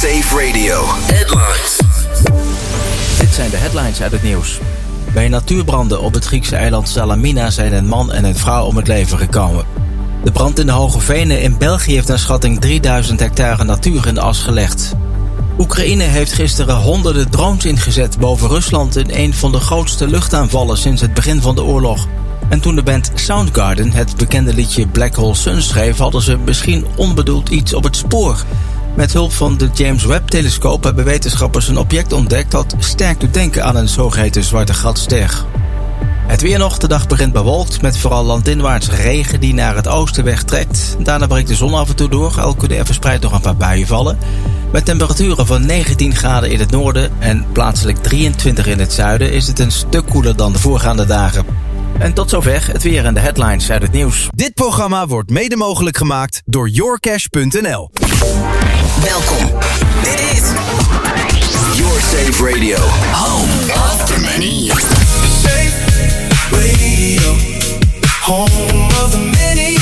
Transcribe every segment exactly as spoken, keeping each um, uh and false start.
Safe Radio. Headlines. Dit zijn de headlines uit het nieuws. Bij natuurbranden op het Griekse eiland Salamina zijn een man en een vrouw om het leven gekomen. De brand in de Hoge Venen in België heeft naar schatting drieduizend hectare natuur in de as gelegd. Oekraïne heeft gisteren honderden drones ingezet boven Rusland in een van de grootste luchtaanvallen sinds het begin van de oorlog. En toen de band Soundgarden het bekende liedje Black Hole Sun schreef, hadden ze misschien onbedoeld iets op het spoor. Met hulp van de James Webb-telescoop hebben wetenschappers een object ontdekt dat sterk doet denken aan een zogeheten zwarte gatster. Het weer nog, de dag begint bewolkt met vooral landinwaarts regen die naar het oosten wegtrekt. Daarna breekt de zon af en toe door, al kunnen er verspreid nog een paar buien vallen. Met temperaturen van negentien graden in het noorden en plaatselijk drieëntwintig in het zuiden is het een stuk koeler dan de voorgaande dagen. En tot zover het weer en de headlines uit het nieuws. Dit programma wordt mede mogelijk gemaakt door yourcash punt n l. Welkom. Dit is Your Safe Radio. Home after many years. Safe Radio. Home of the many.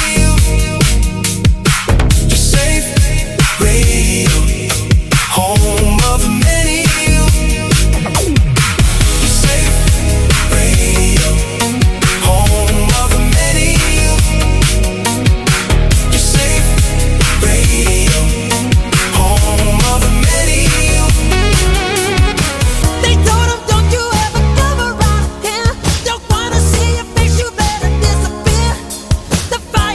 Safe Radio. Home of the many. Safe Radio. Home of the many. Safe Radio. Home of the many. They told him, don't you ever come around here. Don't wanna see your face, you better disappear. The fire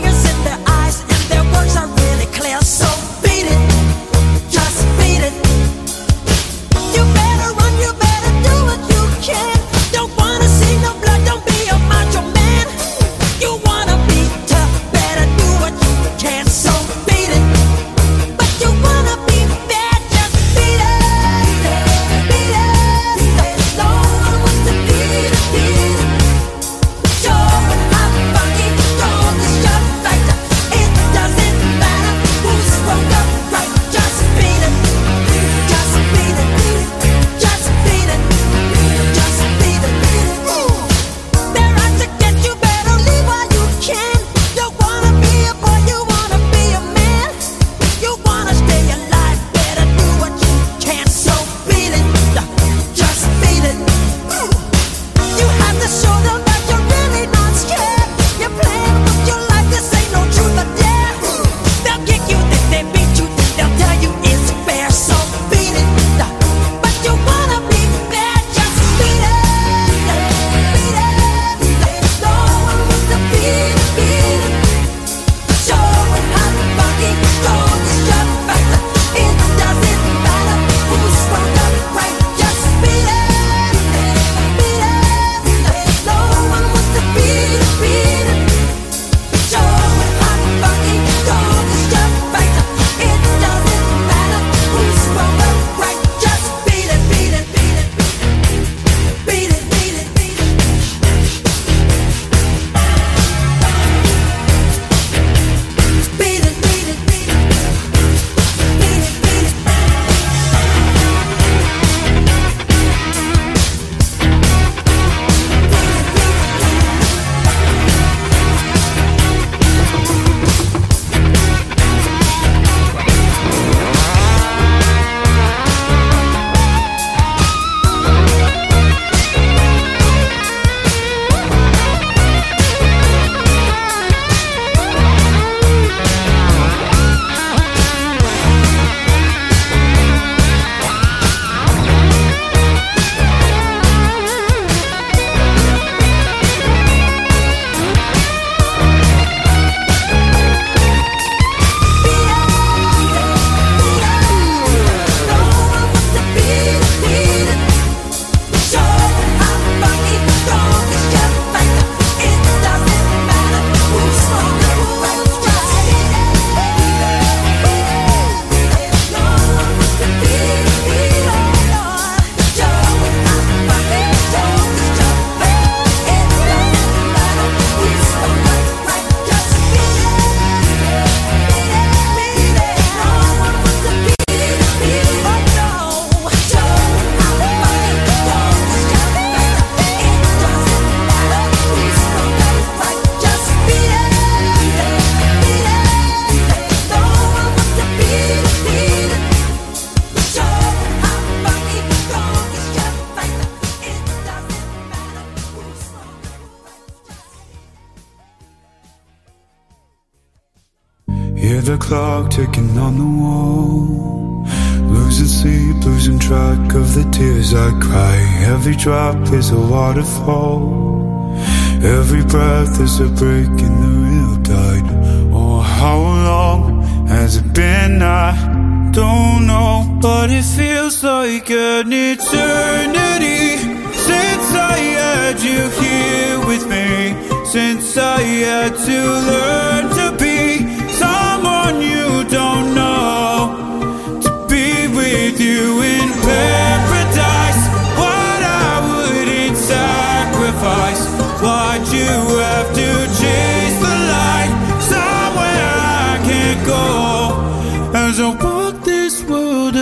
hear the clock ticking on the wall. Losing sleep, losing track of the tears I cry. Every drop is a waterfall. Every breath is a break in the real tide. Oh, how long has it been? I don't know, but it feels like an eternity since I had you here with me. Since I had to learn to be someone you don't know, to be with you in paradise. What I wouldn't sacrifice. Why'd you have to chase the light somewhere I can't go? As I walk this world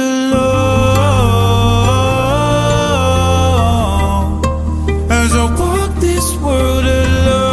alone, as I walk this world alone.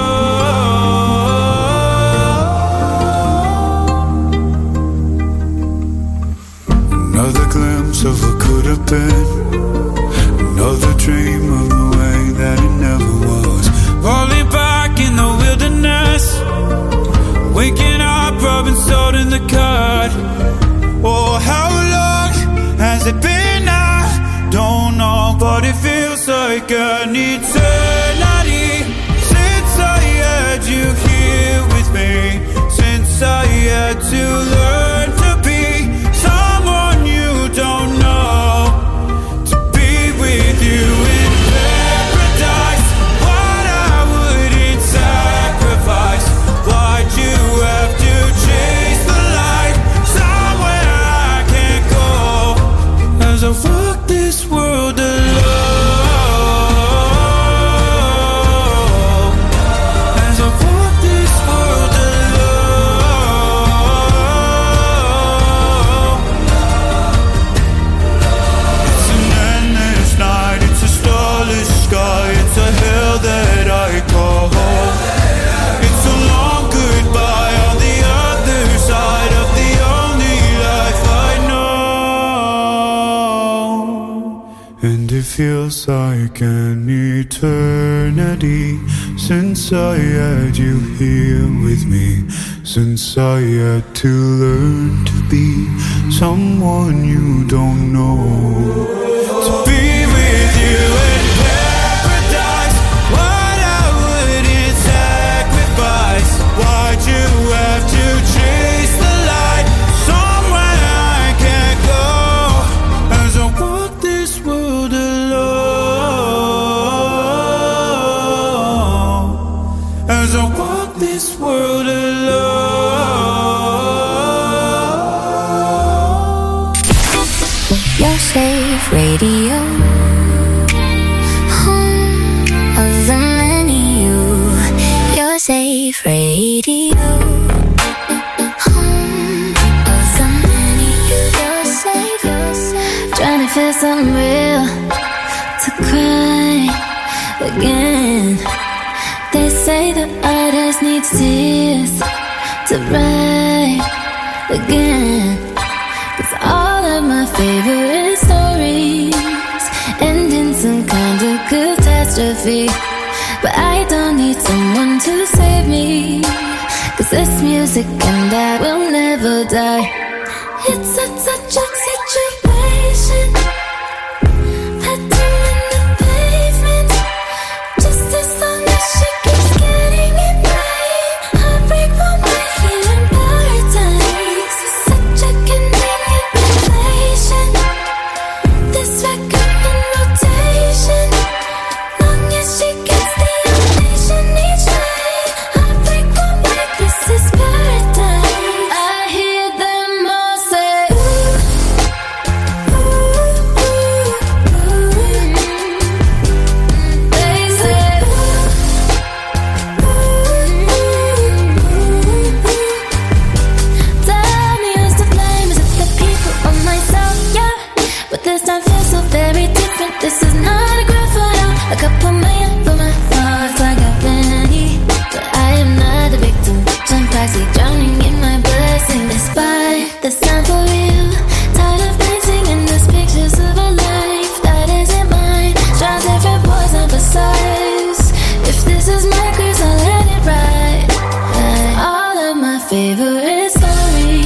Another glimpse of what could have been, another dream of the way that it never was. Falling back in the wilderness, waking up, rubbing salt in the cut. Oh, how long has it been? I don't know, but it feels like an eternity since I had you here with me. Since I had to learn to be someone you don't know, to be with you in paradise. What I wouldn't sacrifice. Why'd you have to chase the light somewhere I can't go? As I walk this world alone, as I walk this world alone. It's an endless night, it's a starless sky, it's a hell that I call home. It's a long goodbye on the other side of the only life I know. And it feels like an eternity since I had you here with me. Since I had to learn to be someone you don't know, to be with you in paradise. What I wouldn't sacrifice. Why'd you have to chase the light somewhere I can't go? As I walk this world alone, as I walk this world alone. Your safe radio, home of the many you. Your safe radio, home of the many you. You're safe, you're safe. Trying to feel something real to cry again. They say that artists need tears to write again. Cause all of my favorite stories end in some kind of catastrophe. But I don't need someone to save me, cause this music and I will never die. It's a toxic situation, pattern in the pavement. Just as long as she keeps getting it right, heartbreak won't break here in paradise. It's such a convenient revelation. This record in rotation, long as she gets the ovation each night, heartbreak won't break. This is paradise. I hear them all say ooh, ooh, ooh, ooh. They say ooh, ooh, ooh, ooh. Tell me who's to blame, is it the people or myself? Yeah, but this time feels so very different. This is not a grand photo, a couple million for my thoughts. I got plenty, but I am not the victim. Jump taxi, drowning in my blessing. Despite the sound for real, tired of dancing in these pictures of a life that isn't mine. Trying different boys and besides, if this is my curse, I'll let it ride. All of my favorite stories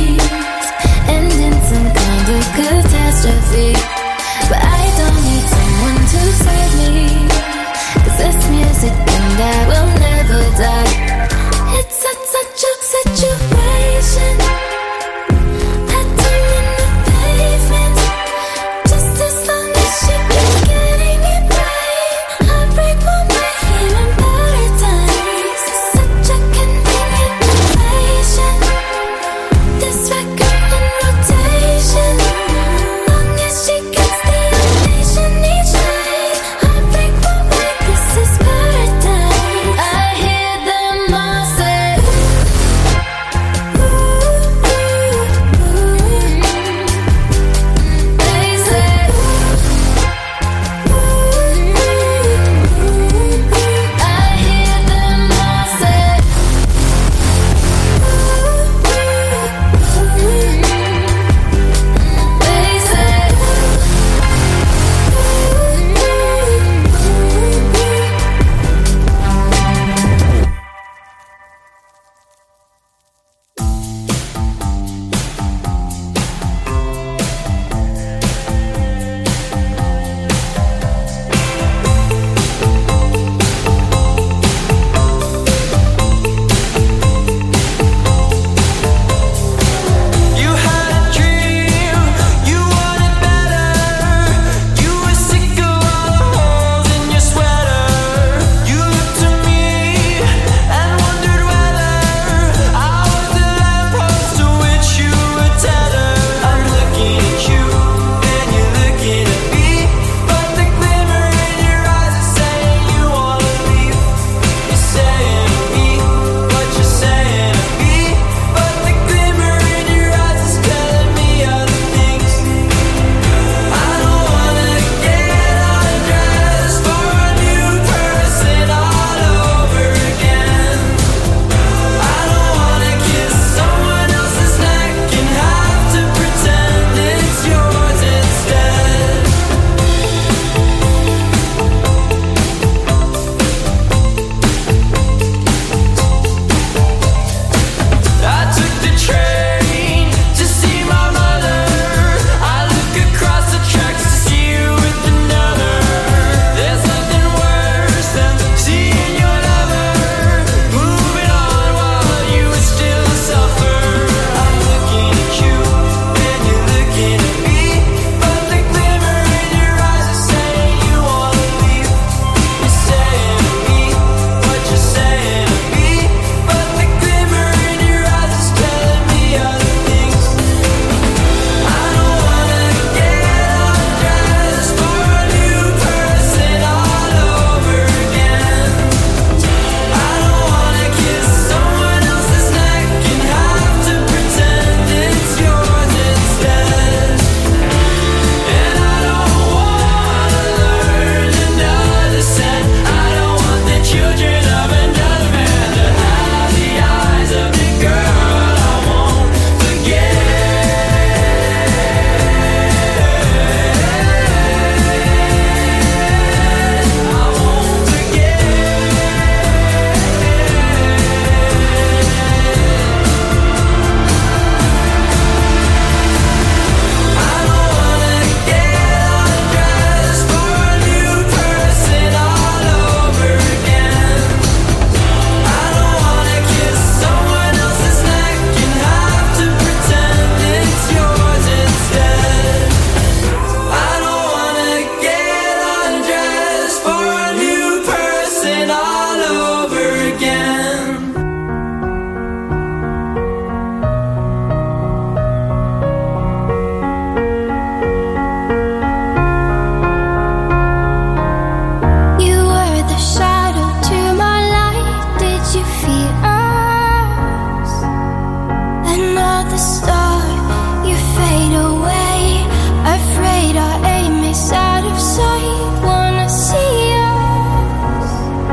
start, you fade away. Afraid our aim is out of sight. Wanna see us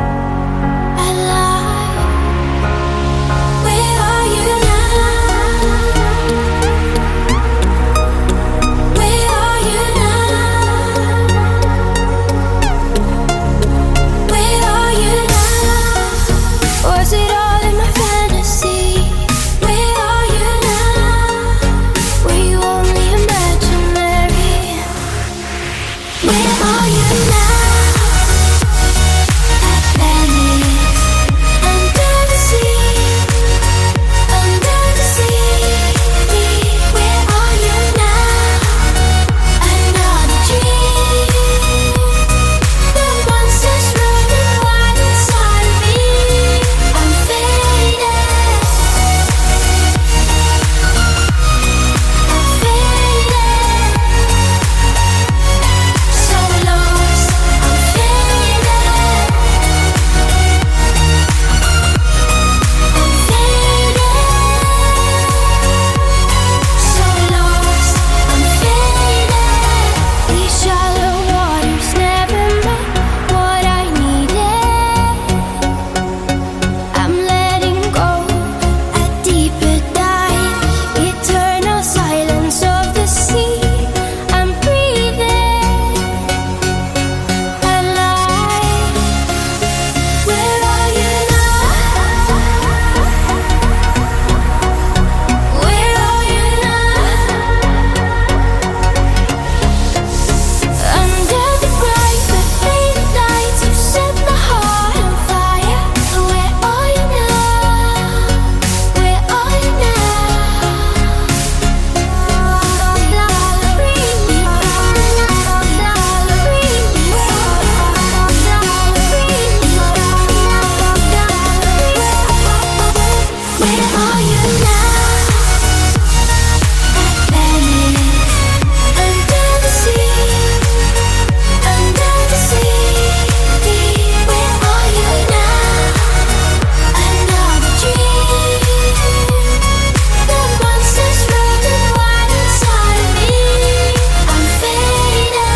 alive. Where are you now? Where are you now? Where are you now? Was it all in my fantasy? Where are you now? Were you only imaginary? Where are you now? Atlantis, under the sea, under the sea. Where are you now? Another dream. The monsters running wild inside of me. I'm faded. I'm faded. So lost. I'm faded. I'm faded. So lost. I'm faded. These shallow waters never met what I needed. I'm letting go a deeper dive. Eternal silence of the sea. I'm breathing alive. Where are you now? Where are you now? Under the bright but faded lights, you set my heart on fire. Where are you now? Where are you now? Where are you now? Atlantis, under the sea, under the sea. Where are you now? Another dream. The monsters running wild inside of me. I'm faded.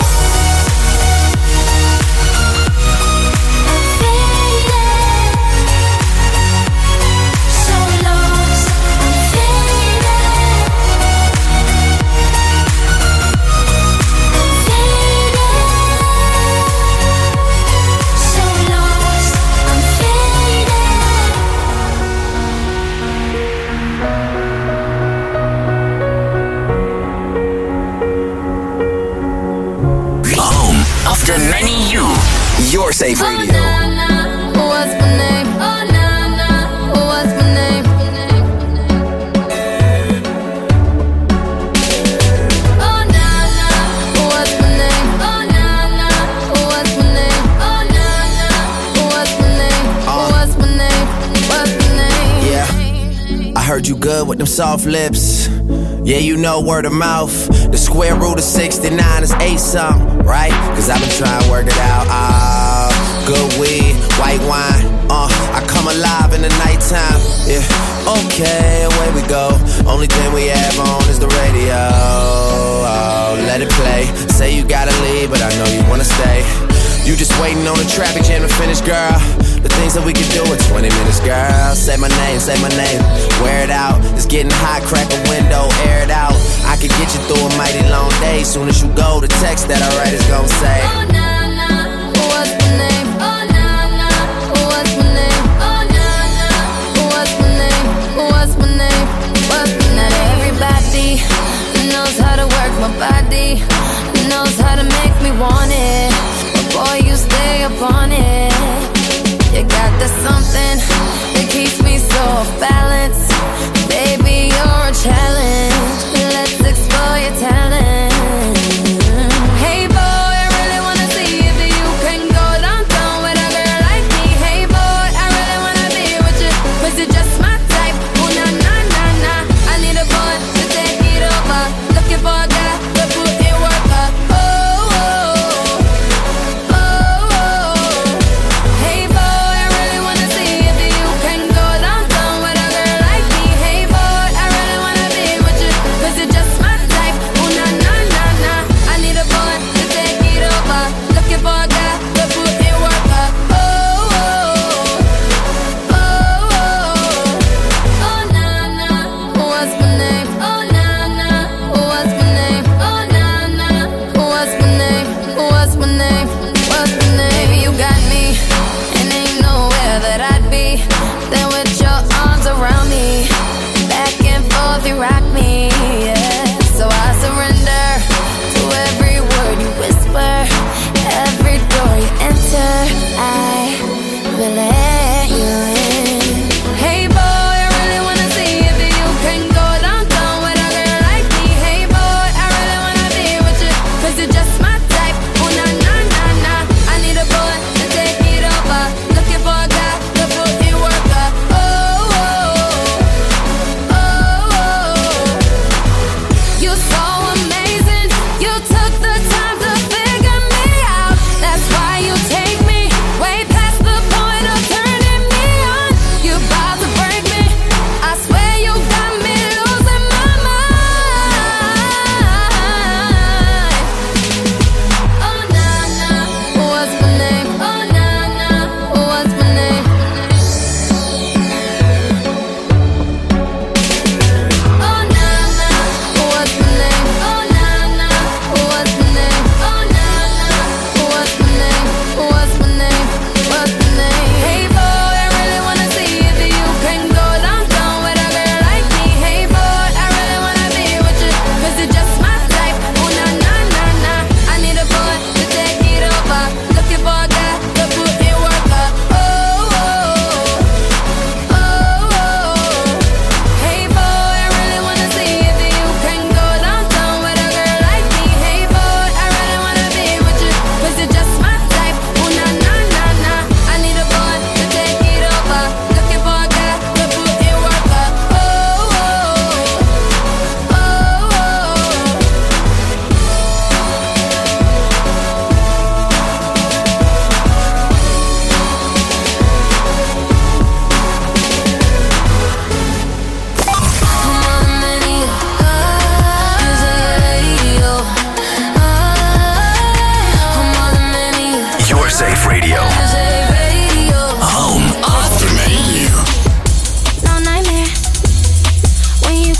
I'm faded. So lost. I'm faded. I'm faded. So lost. I'm Home of the many you. Your Safe Radio. What's my name? Oh na na, what's my name? Oh na na, what's my name? Oh na na, what's my name? Oh na na, what's my name? What's my name? What's my name? Yeah. I heard you good with them soft lips. Yeah, you know word of mouth. The square root of sixty-nine is eight something, right? Cause I've been trying to work it out. Ah, good weed, white wine. Uh, I come alive in the nighttime. Yeah, okay, away we go. Only thing we have on is the radio. Oh, let it play. Say you gotta leave, but I know you wanna stay. You just waiting on the traffic jam to finish, girl. The things that we can do in twenty minutes, girl. Say my name, say my name. Wear it out. It's getting hot, crack a window, air it out. I could get you through a mighty long day. Soon as you go, the text that I write is gon' say, Oh na na, what's my name? Oh na na, what's my name? Oh na na, what's my name? What's my name? What's my name? Everybody knows how to work my body, knows how to make me want it. But boy, you stay up on it. You got the something that keeps me so off balance. Baby, you're a challenge. Let's explore your talent. Hey boy, I really wanna see if you can go downtown with a girl like me. Hey boy, I really wanna be with you, 'cause you're just my type. Oh na na na na, I need a boy to take it over. Looking for a guy to put in work up. Oh oh oh oh. Hey boy, I really wanna see if you can go downtown with a girl like me. Hey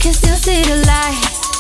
can still see the light.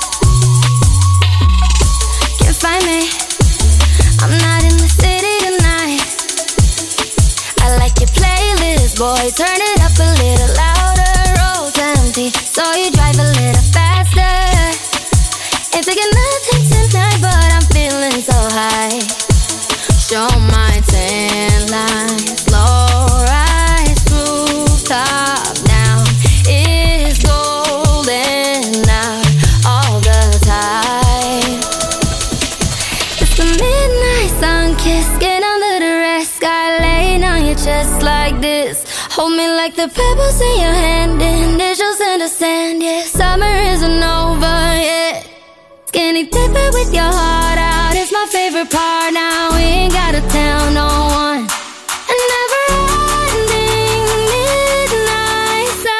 Can't find me, I'm not in the city tonight. I like your playlist, boy, turn it up a little louder. Road's empty, so you drive a little faster. Ain't taking nothing tonight, but I'm feeling so high. Show my tan line, slow rise, rooftop now. It's golden out all the time. It's the midnight sun kiss, get under the red sky, laying on your chest like this. Hold me like the pebbles in your hand, initials in the sand. Yeah, summer isn't over yet. Skinny dipping with your heart out is my favorite part. Now we ain't gotta tell no one. A never-ending midnight sun.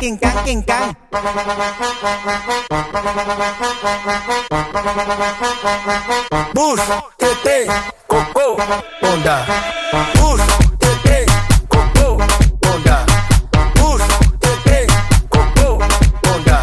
king kang, king kang. Bus, tete, coco, onda. Bus, tete, coco, onda. Bus, tete, coco, onda.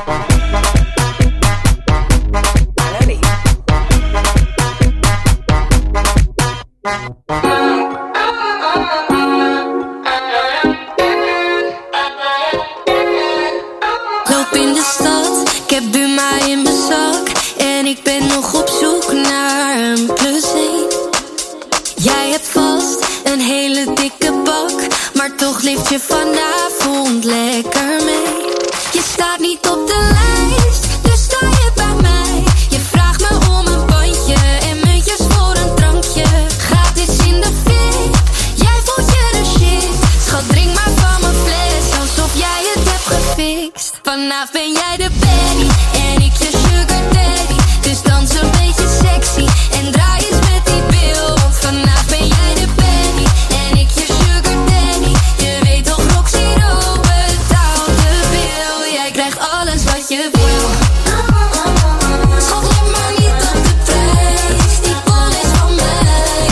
Loop in de stad, ik heb Buma in mijn zak. En ik ben nog op zoek naar een plus één. Jij hebt vast een hele dikke bak, maar toch leeft je vanavond lekker mee. Je staat niet op de lijst, dus sta je bij mij. Je vraagt me om een bandje en muntjes voor een drankje. Gratis in de fik, jij voelt je de shit. Schat, drink maar van mijn fles, alsof jij het hebt gefixt. Vanavond ben jij de baddie en ik je sugar daddy. Dus dans een beetje sexy en draai eens met die bil. Want vanavond ben jij de baddie en ik je sugar daddy. Je weet toch, Roxy Rowe betaalt de bil. Jij krijgt alles wat je wil. Schat, let maar niet op de prijs, die bol is van mij.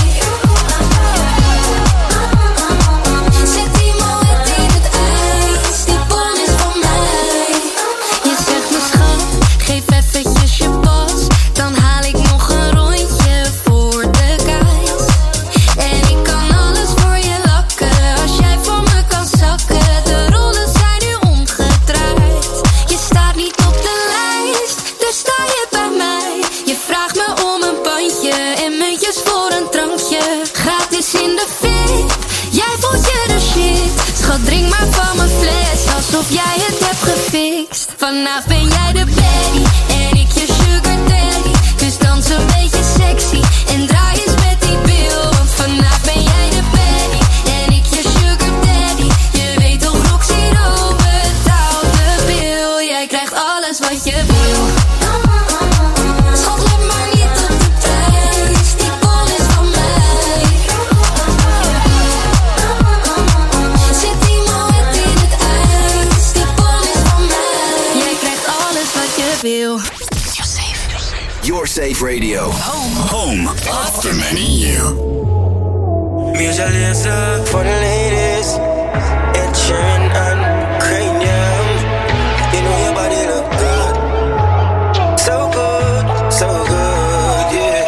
Zet die moed in het ijs, die bol is van mij. Je zegt me schat, geef eventjes je pas, dan haal ik nog een rondje voor de guys. En ik kan alles voor je lakken, als jij voor me kan zakken. De rollen zijn nu omgedraaid. Je staat niet op de lijst, dus sta je bij mij. Je vraagt me om een bandje en muntjes voor een drankje. Gratis in de fit, jij voelt je de shit. Schat, drink maar van mijn fles, alsof jij het hebt gefixt. Vanavond ben jij de baddie en ik je sugar daddy. Dus dans een beetje sexy en draai eens met die bil. Want vanavond ben jij de baddie en ik je sugar daddy. Je weet toch, Roxy Rowe betaalt de bil. Jij krijgt alles wat je wil. Schat, let maar niet op de prijs, die bol is van mij. Zet die moed in het ijs, die bol is van mij. Jij krijgt alles wat je wil. Your Safe Radio. Home. Home. After many you. Music listen for the ladies. Ed Sheeran and Cranium. You know your body look good. So good, so good, yeah.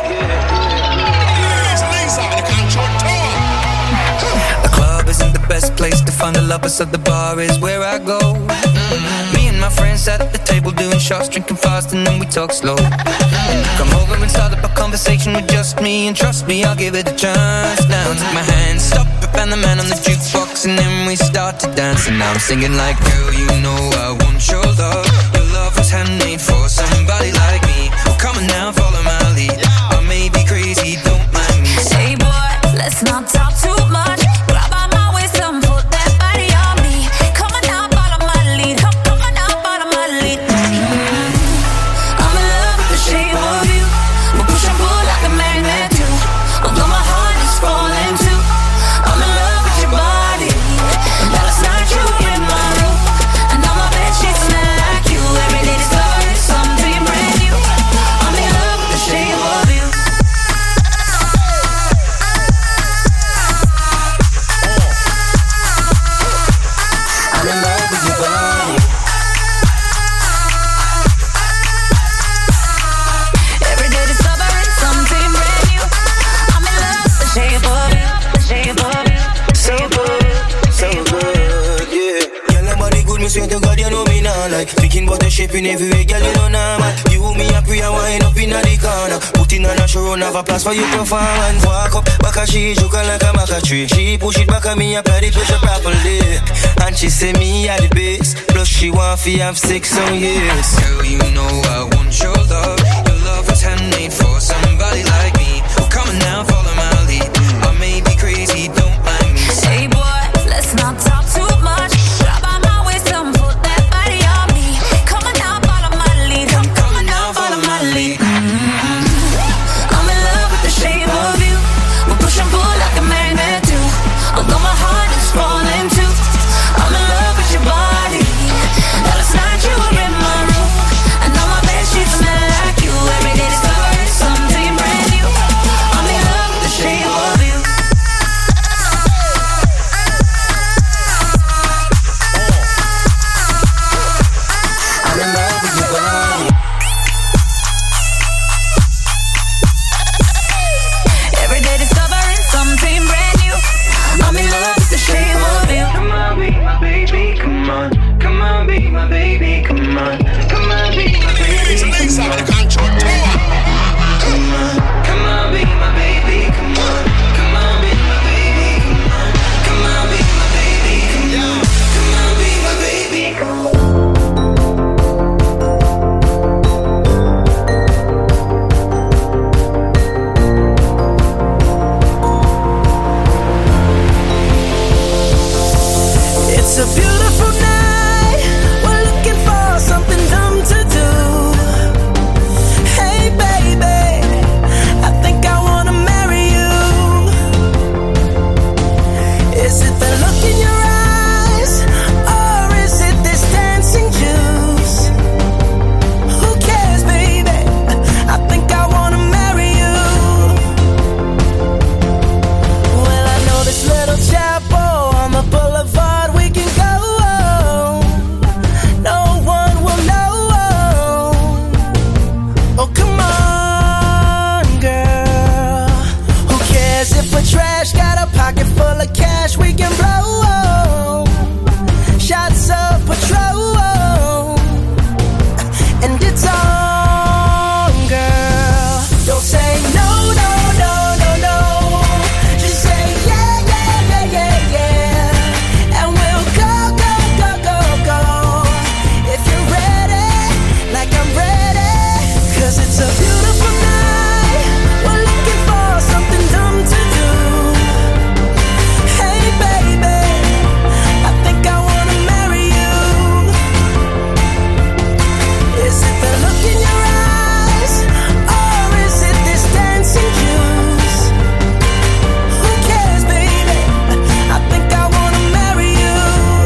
The club isn't the best place to find the lovers, so the bar is where I go. Mm-hmm. Me and my friends sat at the table doing shots, drinking fast, and then we talk slow. And you come over and start up a conversation with just me, and trust me, I'll give it a chance. Now take my hand, stop it, and the man on the jukebox, and then we start to dance. And now I'm singing like, girl, you know I want your love. Your love was handmade for somebody like me. Well, come on now, follow my lead. I may be crazy, don't mind me. Hey boy, let's not talk too much. Grab on my waist and put that body on me. Come on now, follow my lead. Come, come on now, follow my lead. Mm-hmm. I'm in love with the shape of you. We push and pull like a magnet do. Although my heart is falling too. I'm in love with your body. And last night you in my room. And now my bed sheets smell like you. Every day discovering something brand new. I'm in love with the shape of you. I'm in love with your body. Every day discovering something brand new. I'm in love with the shape of you, the shape of you. So good, so good, yeah. Girl, your body good, me swear to God, you know me now. Like, thinking about the shape in every way, girl, you know now. You, me, a pray and wind up in the corner. Put in on a show, run have a place for you performance. Walk up, back a she, joke like a maca tree. She push it back at me, apply the pressure properly. And she say me at the base. Plus she want fi have sex on years. Girl, you know I want your love. Your love was handmade for somebody like me. Well, come on now, follow my lead. I may be crazy, don't mind me. Hey boy, let's not talk too much. Grab on my waist and put that body on me. Come on now, follow my lead. Come, come on now, follow my lead. Mm-hmm. I'm in love with the shape of you. We push and pull like a magnet do. Although my heart is falling too. I'm in love with your body. It's a beautiful night. We're looking for something dumb to do. Hey baby, I think I wanna marry you. Is it the look in your eyes, or is it this dancing juice? Who cares, baby? I think I wanna marry you. Well, I know this little chapel on the boulevard we can go. No one will know. Oh, come on, girl. Who cares if we're trash? Got a pocket full of cash we can blow. Shots of Patrol, and it's on, girl. Don't say no, no, no, no, no. Just say yeah, yeah, yeah, yeah, yeah. And we'll go, go, go, go, go. If you're ready, like I'm ready. Cause it's a beautiful night. We're looking for something dumb to do. Hey baby, I think I wanna marry you. Is it the look in your eyes, or is it this dancing juice? Who cares, baby? I think I wanna marry you.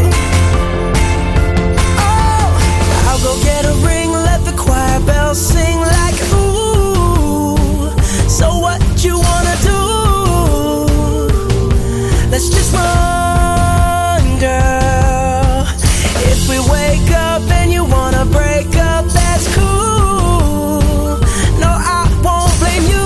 Oh, I'll go get a ring, let the choir bells sing like ooh. So what you wanna do? Let's just run, girl. If we wake up and you wanna break up, that's cool. No, I won't blame you.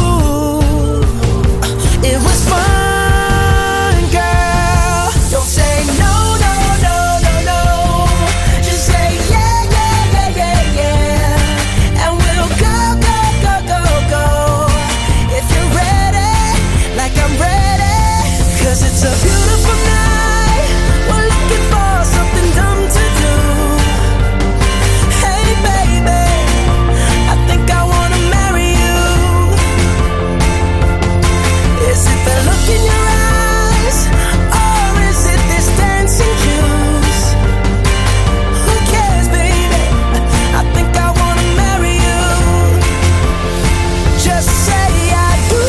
It was fun, girl. Don't say no, no, no, no, no. Just say yeah, yeah, yeah, yeah, yeah. And we'll go, go, go, go, go. If you're ready, like I'm ready. Cause it's a beautiful night. We're looking for something dumb to do. Hey baby, I think I wanna marry you. Is it the look in your eyes, or is it this dancing juice? Who cares, baby? I think I wanna marry you. Just say I do.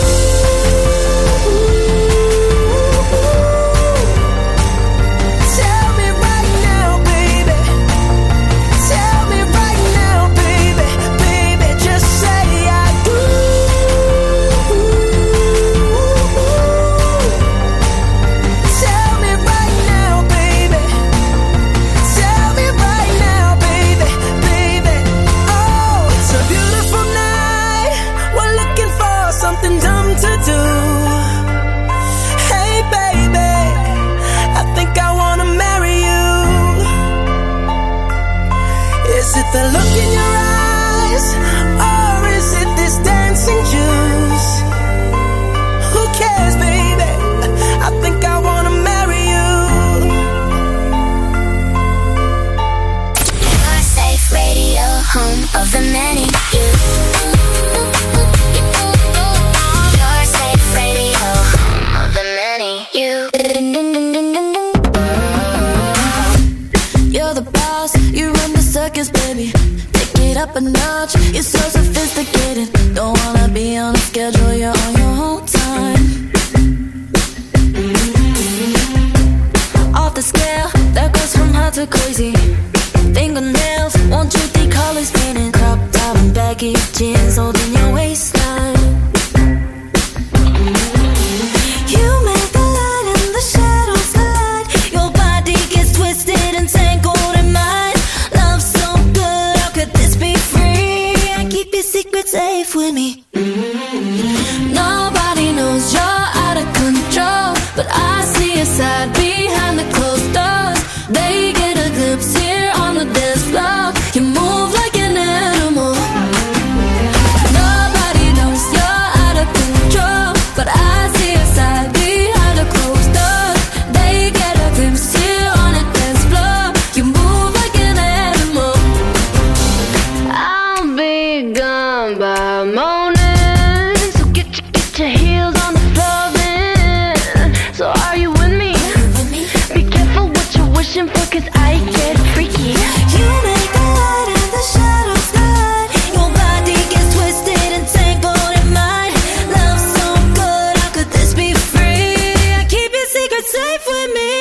Tell me right now, baby. Tell me right now, baby. Baby, just say I do. Tell me right now, baby. Tell me right now, baby. Baby, oh, it's a beautiful night. We're looking for something dumb to do. Hey baby, I think I wanna marry you. Is it the look in your eyes, or is it this dancing juice? Who cares, baby? I think I wanna marry you. Your safe radio, home of the many. Your safe radio, home of the many. You. You're the boss, you run the circus, baby. Take it up a notch, you're so sophisticated. Don't wanna be on a schedule, you're on your own time. Off the scale, that goes from hot to crazy. Fingernails, one, two, three colors painted. Crop top and baggy jeans holding your waistline. You make the light and the shadows collide. Your body gets twisted and tangled in mine. Love so good, how could this be free? I keep your secrets safe with me. Nobody knows you're out of control, but I see a side behind the closed doors. They get a glimpse here on the dance floor. You move like an animal. Nobody life with me.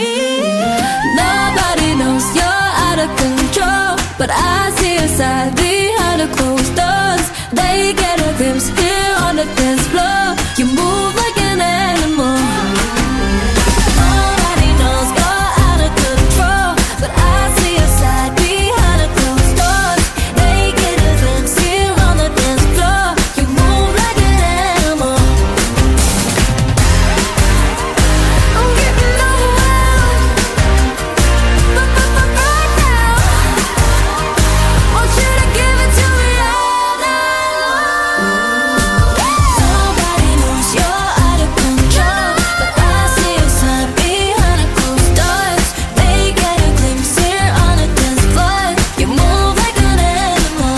Nobody knows you're out of control, but I see your side behind the closed doors. They get a glimpse here on the dance floor. You move like an animal. Nobody knows you're out of control, but I see your side behind the closed doors. They get a glimpse here on the dance floor. You move like an animal. I'm getting overwhelmed, but, but, but right now, want you to give it to me all night long. Nobody knows you're out of control, but I see your side behind the closed doors. They get a glimpse here on the dance floor. You move like an animal.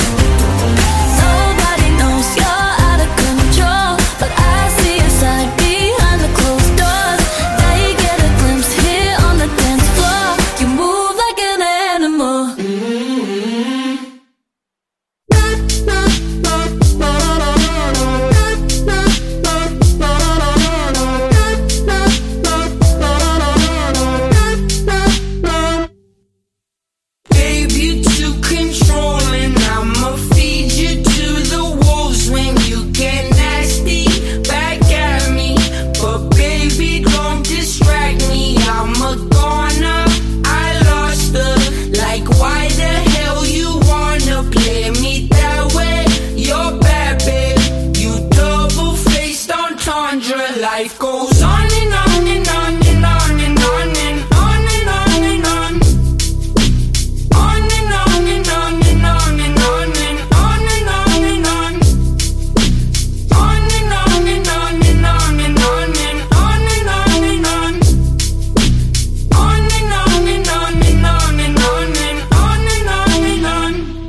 Nobody knows you're out of control, but I see your side behind the closed doors. They get a glimpse here on the dance floor. You move like an animal. Babe, you too controlling. I'ma feed you to the wolves when you get nasty back at me. But baby, don't distract me. I'm a goner. I lost her. Like, why the hell you wanna play me that way? You're bad, babe. You double-faced entendre. Life goes on and on and on and on and on and on and on and on. On and on and on and on and on and on and on and on. On and on and on and on and on and on and on and on. On and on and on and on and on and on and on and on.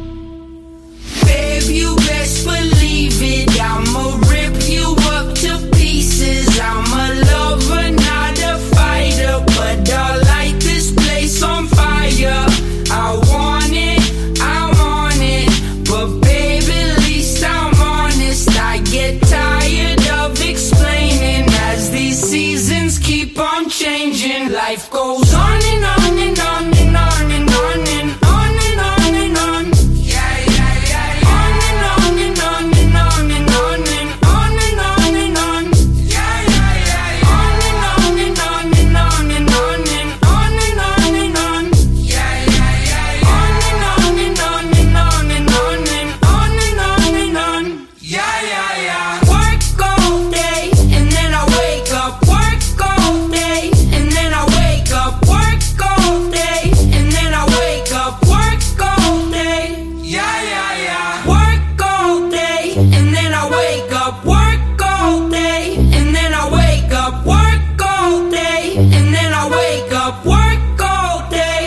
Babe, you best believe it. I'ma rip you up to pieces. I'm a lover, not a fighter, but I light this place on fire. I want it, I want it, but baby, at least I'm honest. I get tired of explaining as these seasons keep on changing. Life goes on and on and on and on and on and on and on and on. Yeah, yeah, yeah, yeah. On and on and on and on and on and on and on and on. Yeah, yeah, yeah, yeah. On and on and on and on and on and on and on and on. Yeah, yeah, yeah, yeah. On and on and on and on and on and on and on and on. Yeah, yeah, yeah. Work all day and then I wake up. Work all day and then I wake up. Work all day and then I wake up. Work all day. Yeah, yeah, yeah. Work all day and then I wake up. Work all day and then I wake up. Work all day and then I wake up. Work all day.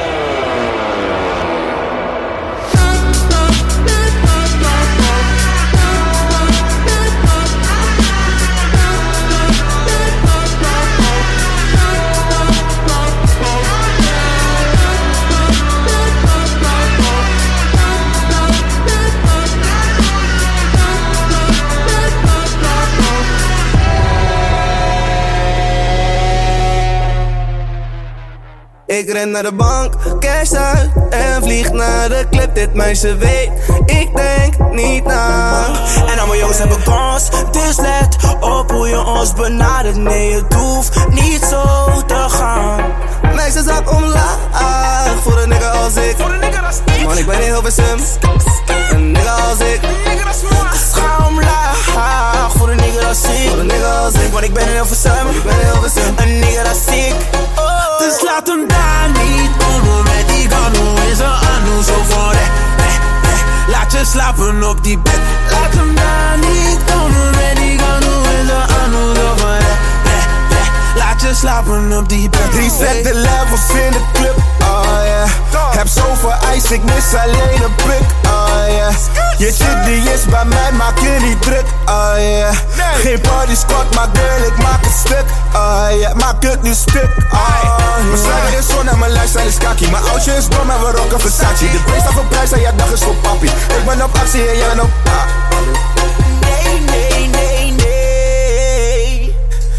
Ik ren naar de bank, cash uit en vlieg naar de club. Dit meisje weet, ik denk niet na. En al mijn jongens hebben kans, dus let op hoe je ons benadert. Nee, het hoeft niet zo te gaan. Meisje zak omlaag, voor een nigga als ik. Man, ik ben in Hilversum, een nigga als ik. Dus ga omlaag, voor een nigga als ik. Voor een nigga als ik, want ik ben in Hilversum, een nigga als ik. Dus laat hem daar niet komen met die gano in zijn anu zo voor eh, eh, eh. Laat je slapen op die bed. Laat hem daar niet komen met die gano in zijn anu zo voor eh, eh, eh. Laat je slapen op die bed. Reset de levels in de club, oh yeah. Heb zoveel ijs, ik mis alleen een prik, oh yeah. Je shit die is bij mij, maak je niet druk, oh yeah. Geen party squad, maar girl, ik maak het stuk, oh yeah. Maak het nu stuk, oh yeah. Mijn sluier is zon en mijn lifestyle is kaki. Mijn oudje is dom en we rocken Versace. De prijs staat voor prijs en jouw dag is voor papi. Ik ben op actie en jij bent op ah. Nee, nee, nee, nee.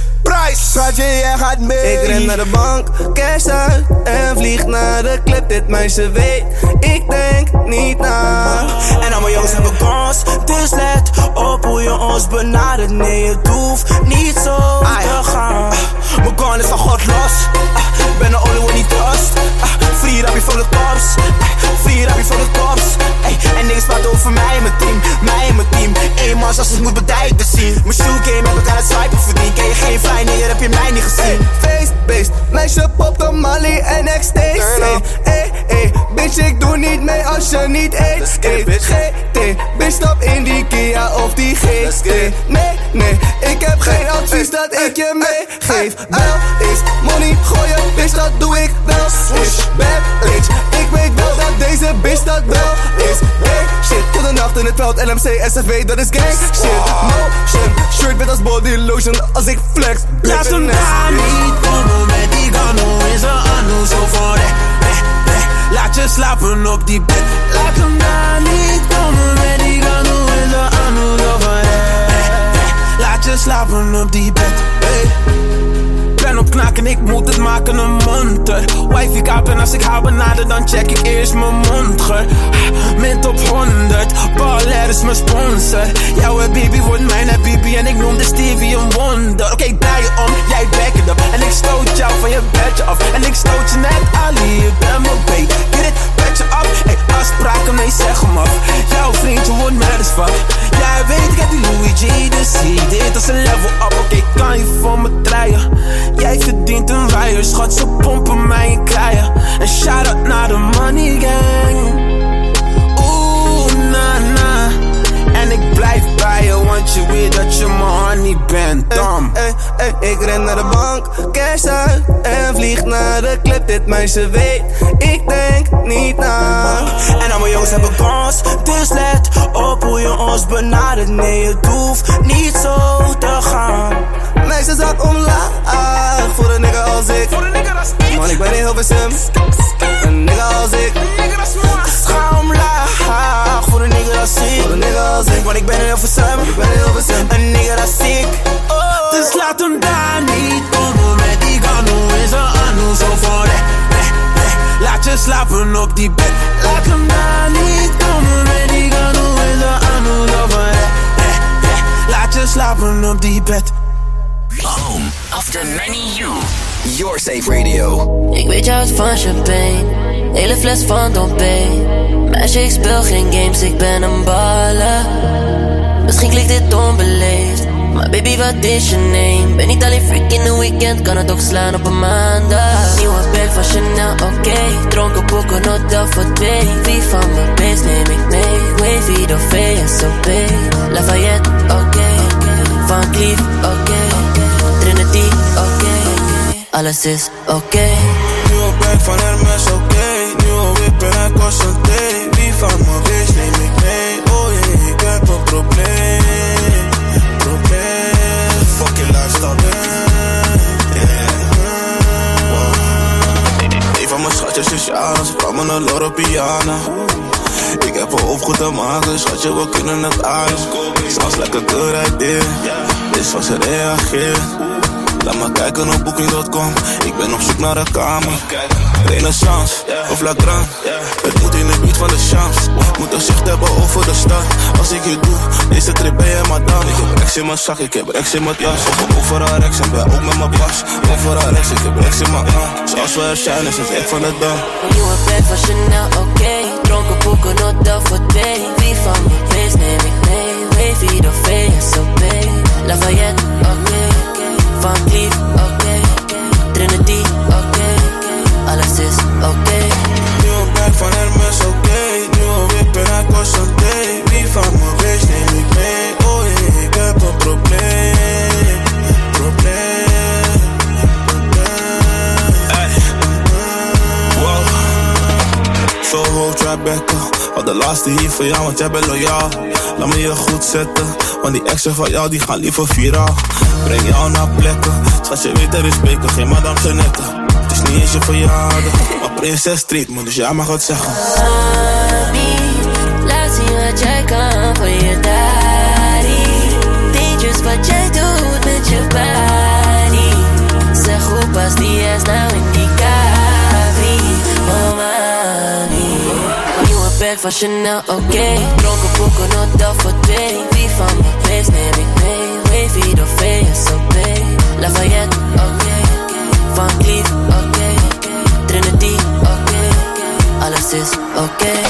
Schatje, jij gaat mee. Ik ren naar de bank, cash uit en vlieg naar de club. Dit meisje weet, ik denk niet na. En al mijn jongens hebben kans, dus let op hoe je ons benadert. Nee, het hoeft niet zo te gaan. Mijn gun is van God los. Ben de only one die trust. Free rappie voor de cops. Free rappie voor de cops. En niks praat over mij en mijn team. Mij en mijn team. Eenmaal als het moet bedijken te zien. Mijn shoe game heb ik aan het swipen verdiend. Ken je geen fly, nee, heb je mij niet gezien. Feest, beest, meisje popt op Molly en ecstasy. Ey, ey, bitch, ik doe niet mee als je niet eet. Ey, G T, bitch, stap in die Kia of die G T. Nee, nee, ik heb geen advies dat ik je meegeef. Wel is money gooien, bitch, dat doe ik wel. Is bad bitch, ik weet wel dat deze bitch dat wel is. Hey, shit, tot de nacht in het veld, L M C, S F W, dat is gang shit. Motion, shirt wit als body lotion als ik flex. Laat hem daar niet komen met die gano in zijn anu zo voor de, de, de. Laat je slapen op die bed. Laat hem daar niet komen met die gano in zijn anu zo voor de, de, de. Laat je slapen op die bed, hey. Ben op knaken, ik moet het maken een monter. Wifey kapen, als ik haar benader, dan check ik eerst mijn mondgeur. Mint op honderd, Baller is mijn sponsor. Jouw baby wordt mijn baby en ik noem de Stevie een wonder. Oké, okay, draai je om, jij back it up. En ik stoot jou van je bedje af. En ik stoot je net Ali, je bent mijn baby. Get it, bedje af, hey, afspraken, nee zeg hem af. Jouw vriendje wordt met as fuck. Jij weet, ik heb die Louis G, dus zie dit als een level up. Oké, okay, kan je voor me draaien? Jij verdient een wire, schat, ze pompen mij in kraaien. En shout-out naar de money gang. Oeh, na na. En ik blijf bij je, want je weet dat je mijn honey bent, dom. Ey, ey, ey, ik ren naar de bank, cash uit en vlieg naar de club. Dit meisje weet, ik denk niet na. En al mijn jongens hebben kans, dus let op hoe je ons benadert. Nee, het hoeft niet zo te gaan. Meisje zak omlaag, voor een nigga als ik. Man, ik ben in Hilversum, een nigga als ik. Ga omlaag, voor een nigga als ik. Voor een nigga als ik, want ik ben in Hilversum, ik ben in Hilversum, een nigga als ik. Oh. Dus laat hem daar niet komen met die gano in zijn anu zo voor de, de, de. Laat je slapen op die bed. Laat hem daar niet komen met die gano in zijn anu zo voor de, de, de. Laat je slapen op die bed. Home of the many you. Your Safe Radio. Ik weet je houdt van champagne, hele fles van Dom P. Meisje, ik speel geen games, ik ben een baller. Misschien klinkt dit onbeleefd, maar baby, wat is je name? Ben niet alleen freak in de weekend, kan het ook slaan op een maandag. Nieuwe bag van Chanel, oké, okay. Dronken boeken, hotel voor twee. Wie van mijn base neem ik mee? Wavy, door V S O P. Lafayette, oké, okay. Van Cleef, oké, okay. Trinity, oké, okay. Alles is oké, okay. Nieuwe bag van Hermes, oké, okay. Nieuwe whip en hij kost een thee. Wie van mijn base neem ik mee? Oh jee, ik heb een probleem. Probleem. Fucking lifestyle, yeah. Wow. Een van mijn schatjes is Jana, ze kwam me een Loro Piana. Ik heb een hoofd goed te maken, schatje, we kunnen het aan. Sounds like a good idea, dit is wat ze reageert. Laat maar kijken op booking dot com, ik ben op zoek naar een kamer. Renaissance, of La Grande, het moet in de buurt van de chance. Moet een zicht hebben over de stad, als ik je doe, deze trip ben je madame. Ik heb rechts in mijn zak, ik heb rechts in mijn jas. Overal rechts en ben ook met mijn pas. Overal rechts, ik heb rechts in mijn aan. Zoals we er zijn, is het echt van de dag. Nieuwe bag van Chanel, oké, okay. Dronken boeken, hotel voor twee. Wie van mijn base neem ik mee? Wavy, door V S O P. Lafayette, oké, okay. Van Cleef, oké, okay. Trinity, oké, okay. Alles is oké, okay. Nieuwe bag van Hermes, oké, okay. Nieuwe whip en hij kost een thee. Wie van mijn base neem ik mee? Oh jee, ik heb een probleem. Probleem. Hey. Wow. Zo hoog, Tribeca. Al de laatste hier voor jou, want jij bent loyaal. Laat me je goed zetten, want die exen van jou die gaan liever viraal. Breng jou naar plekken, schat je weet er is beker, geen madame Jeannette. Het is niet eens je verjaardag, maar prinses treatment, dus jij mag het zeggen. Mami, laat zien wat jij kan voor je daddy. Dangerous wat jij doet met je body. Buenos dias, now indicavi, oh mami. Nieuwe bag van Chanel, oké okay. Dronken boeken, nota voor twee. Wie van mijn babes neem ik mee? Wavy door V S O B. Lafayette, oké okay. Van Cleef, oké okay. Trinity, oké okay. Alles is oké okay.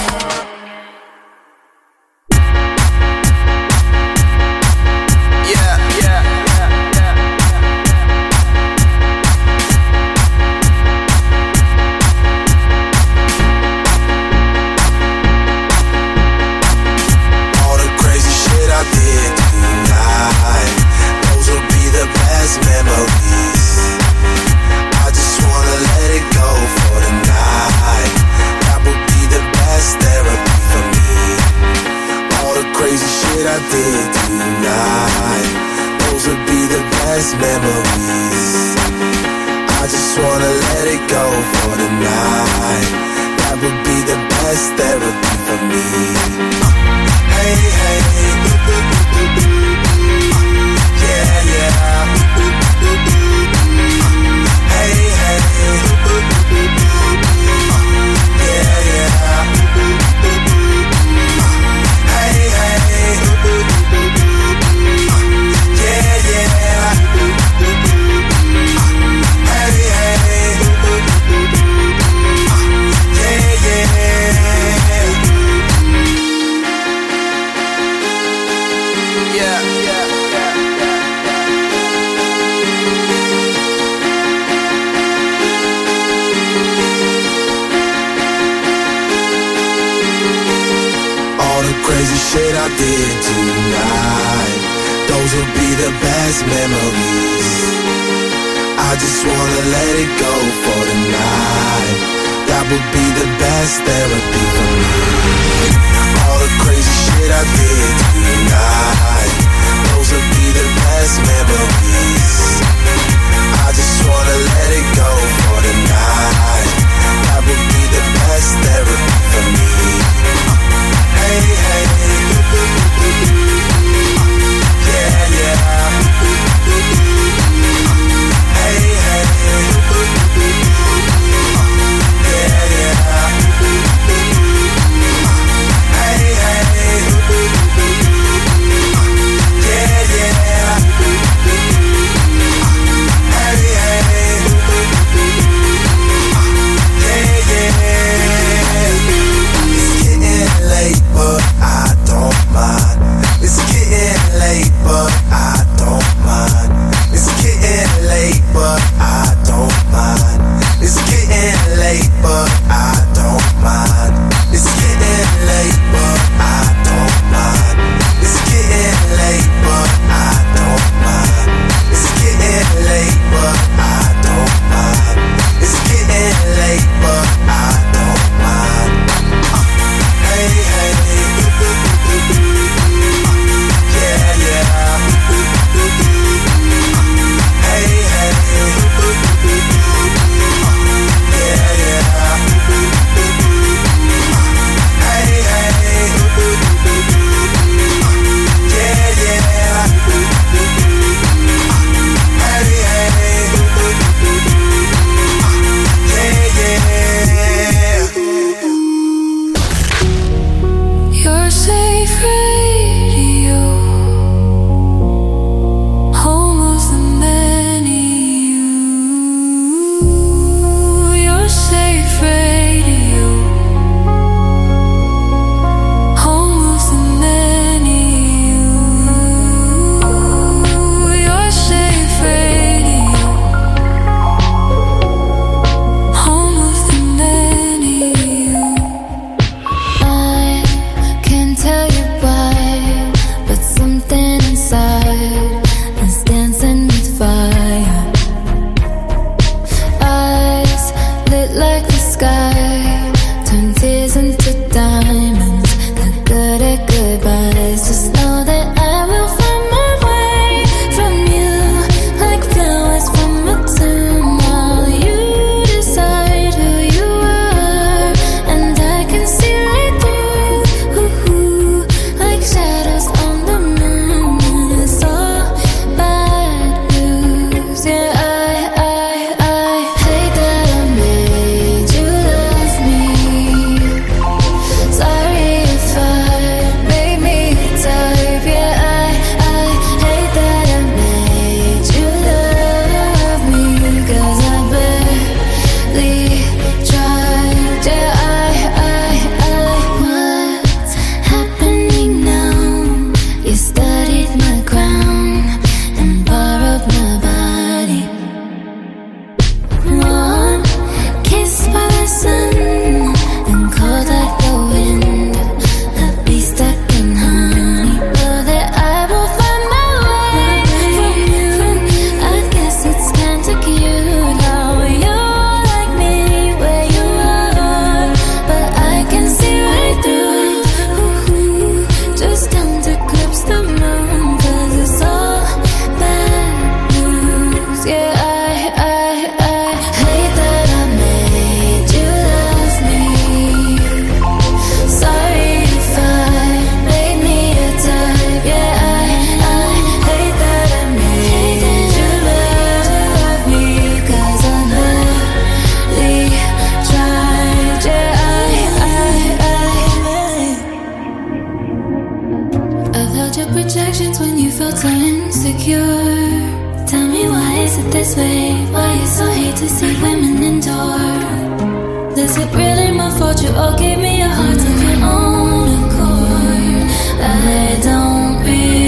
insecure. Tell me why is it this way? Why you so hate to see women endure? Is it really my fault? You all gave me a heart of your own accord. I don't believe